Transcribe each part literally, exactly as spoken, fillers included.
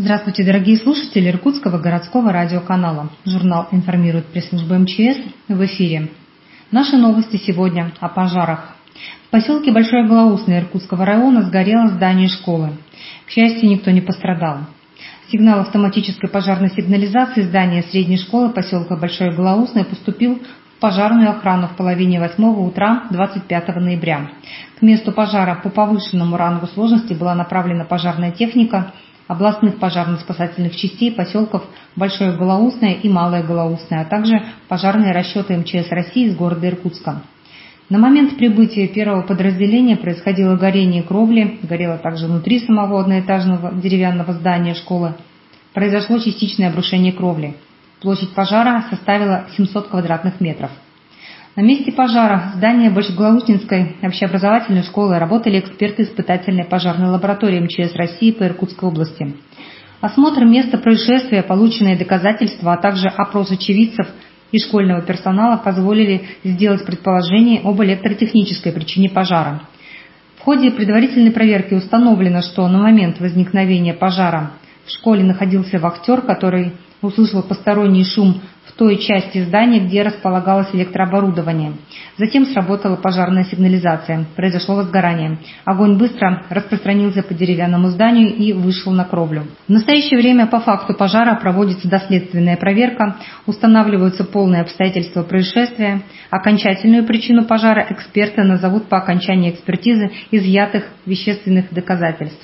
Здравствуйте, дорогие слушатели Иркутского городского радиоканала. Журнал информирует пресс-служба эм че эс в эфире. Наши новости сегодня о пожарах. В поселке Большое Голоусное Иркутского района сгорело здание школы. К счастью, никто не пострадал. Сигнал автоматической пожарной сигнализации здания средней школы поселка Большое Голоусное поступил в пожарную охрану в половине восьмого утра двадцать пятого ноября. К месту пожара по повышенному рангу сложности была направлена пожарная техника областных пожарно-спасательных частей поселков Большое Голоусное и Малое Голоусное, а также пожарные расчеты эм че эс России из города Иркутска. На момент прибытия первого подразделения происходило горение кровли, горело также внутри самого одноэтажного деревянного здания школы. Произошло частичное обрушение кровли. Площадь пожара составила семьсот квадратных метров. На месте пожара здания Большеголоусненской общеобразовательной школы работали эксперты испытательной пожарной лаборатории эм че эс России по Иркутской области. Осмотр места происшествия, полученные доказательства, а также опрос очевидцев и школьного персонала позволили сделать предположение об электротехнической причине пожара. В ходе предварительной проверки установлено, что на момент возникновения пожара в школе находился вахтер, который услышал посторонний шум в той части здания, где располагалось электрооборудование. Затем сработала пожарная сигнализация. Произошло возгорание. Огонь быстро распространился по деревянному зданию и вышел на кровлю. В настоящее время по факту пожара проводится доследственная проверка, устанавливаются полные обстоятельства происшествия. Окончательную причину пожара эксперты назовут по окончании экспертизы изъятых вещественных доказательств.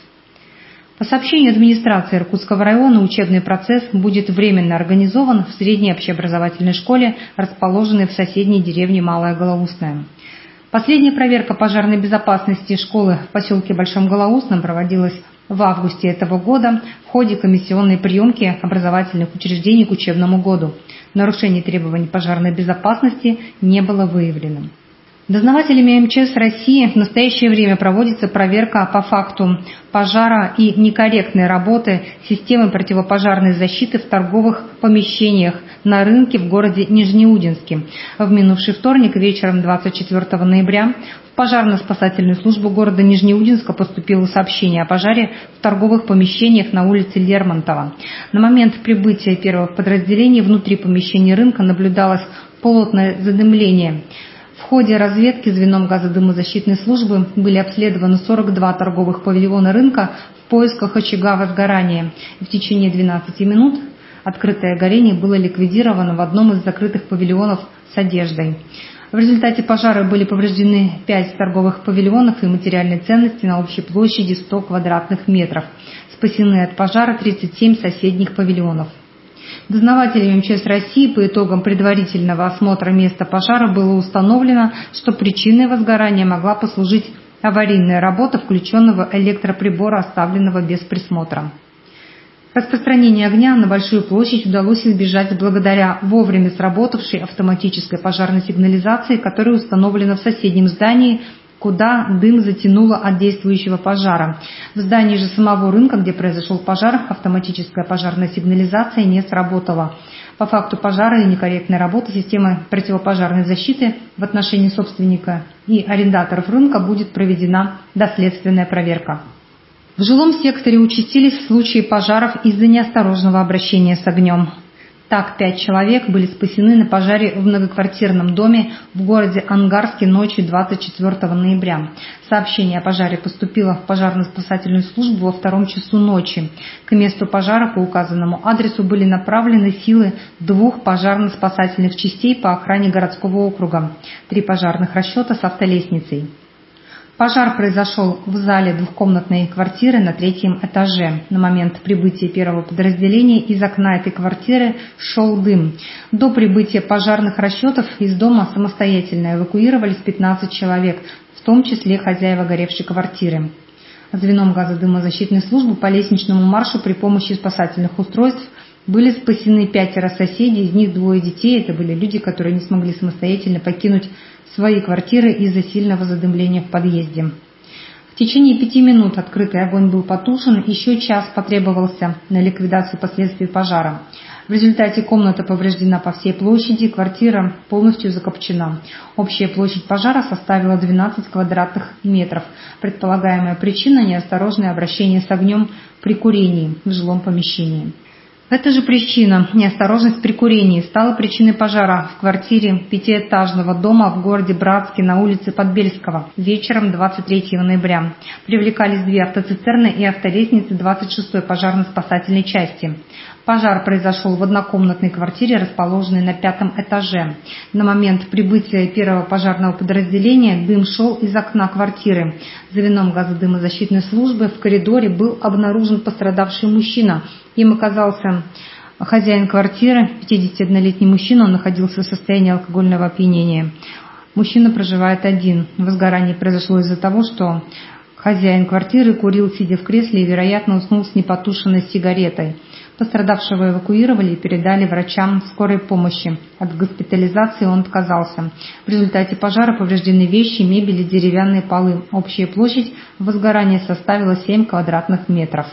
По сообщению администрации Иркутского района, учебный процесс будет временно организован в средней общеобразовательной школе, расположенной в соседней деревне Малое Голоусное. Последняя проверка пожарной безопасности школы в поселке Большом Голоусном проводилась в августе этого года в ходе комиссионной приемки образовательных учреждений к учебному году. Нарушений требований пожарной безопасности не было выявлено. Дознавателями эм че эс России в настоящее время проводится проверка по факту пожара и некорректной работы системы противопожарной защиты в торговых помещениях на рынке в городе Нижнеудинске. В минувший вторник вечером двадцать четвёртого ноября в пожарно-спасательную службу города Нижнеудинска поступило сообщение о пожаре в торговых помещениях на улице Лермонтова. На момент прибытия первых подразделений внутри помещения рынка наблюдалось плотное задымление. В ходе разведки звеном газодымозащитной службы были обследованы сорок два торговых павильона рынка в поисках очага возгорания. И в течение двенадцати минут открытое горение было ликвидировано в одном из закрытых павильонов с одеждой. В результате пожара были повреждены пять торговых павильонов и материальные ценности на общей площади сто квадратных метров. Спасены от пожара тридцать семь соседних павильонов. Дознавателями эм че эс России по итогам предварительного осмотра места пожара было установлено, что причиной возгорания могла послужить аварийная работа включенного электроприбора, оставленного без присмотра. Распространение огня на большую площадь удалось избежать благодаря вовремя сработавшей автоматической пожарной сигнализации, которая установлена в соседнем здании, куда дым затянуло от действующего пожара. В здании же самого рынка, где произошел пожар, автоматическая пожарная сигнализация не сработала. По факту пожара и некорректной работы системы противопожарной защиты в отношении собственника и арендаторов рынка будет проведена доследственная проверка. В жилом секторе участились случаи пожаров из-за неосторожного обращения с огнем. Так, пять человек были спасены на пожаре в многоквартирном доме в городе Ангарске ночью двадцать четвёртого ноября. Сообщение о пожаре поступило в пожарно-спасательную службу во втором часу ночи. К месту пожара по указанному адресу были направлены силы двух пожарно-спасательных частей по охране городского округа, три пожарных расчета с автолестницей. Пожар произошел в зале двухкомнатной квартиры на третьем этаже. На момент прибытия первого подразделения из окна этой квартиры шел дым. До прибытия пожарных расчетов из дома самостоятельно эвакуировались пятнадцать человек, в том числе хозяева горевшей квартиры. Звеном газодымозащитной службы по лестничному маршу при помощи спасательных устройств были спасены пятеро соседей, из них двое детей. Это были люди, которые не смогли самостоятельно покинуть свои квартиры из-за сильного задымления в подъезде. В течение пяти минут открытый огонь был потушен, еще час потребовался на ликвидацию последствий пожара. В результате комната повреждена по всей площади, квартира полностью закопчена. Общая площадь пожара составила двенадцать квадратных метров. Предполагаемая причина – неосторожное обращение с огнем при курении в жилом помещении. Эта же причина, неосторожность при курении, стала причиной пожара в квартире пятиэтажного дома в городе Братске на улице Подбельского вечером двадцать третьего ноября. Привлекались две автоцистерны и автолестницы двадцать шестой пожарно-спасательной части. Пожар произошел в однокомнатной квартире, расположенной на пятом этаже. На момент прибытия первого пожарного подразделения дым шел из окна квартиры. За вином газодымозащитной службы в коридоре был обнаружен пострадавший мужчина. Им оказался хозяин квартиры, пятидесятиоднолетний мужчина, он находился в состоянии алкогольного опьянения. Мужчина проживает один. Возгорание произошло из-за того, что хозяин квартиры курил, сидя в кресле, и, вероятно, уснул с непотушенной сигаретой. Пострадавшего эвакуировали и передали врачам скорой помощи. От госпитализации он отказался. В результате пожара повреждены вещи, мебель и деревянные полы. Общая площадь возгорания составила семь квадратных метров.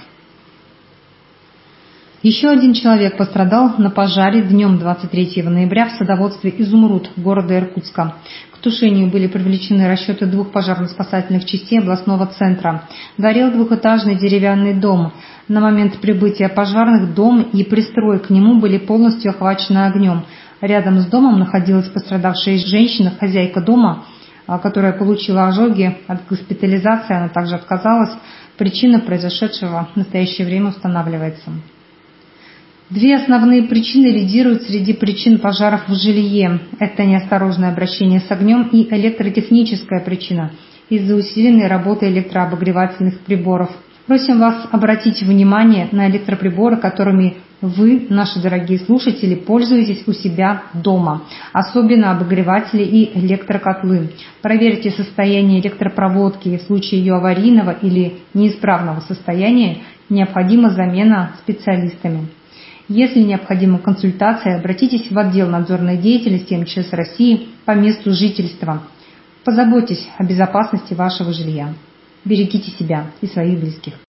Еще один человек пострадал на пожаре днем двадцать третьего ноября в садоводстве «Изумруд» города Иркутска. К тушению были привлечены расчеты двух пожарно-спасательных частей областного центра. Горел двухэтажный деревянный дом. На момент прибытия пожарных дом и пристрой к нему были полностью охвачены огнем. Рядом с домом находилась пострадавшая женщина, хозяйка дома, которая получила ожоги. От госпитализации она также отказалась. Причина произошедшего в настоящее время устанавливается. Две основные причины лидируют среди причин пожаров в жилье. Это неосторожное обращение с огнем и электротехническая причина из-за усиленной работы электрообогревательных приборов. Просим вас обратить внимание на электроприборы, которыми вы, наши дорогие слушатели, пользуетесь у себя дома, особенно обогреватели и электрокотлы. Проверьте состояние электропроводки, и в случае ее аварийного или неисправного состояния необходима замена специалистами. Если необходима консультация, обратитесь в отдел надзорной деятельности эм че эс России по месту жительства. Позаботьтесь о безопасности вашего жилья. Берегите себя и своих близких.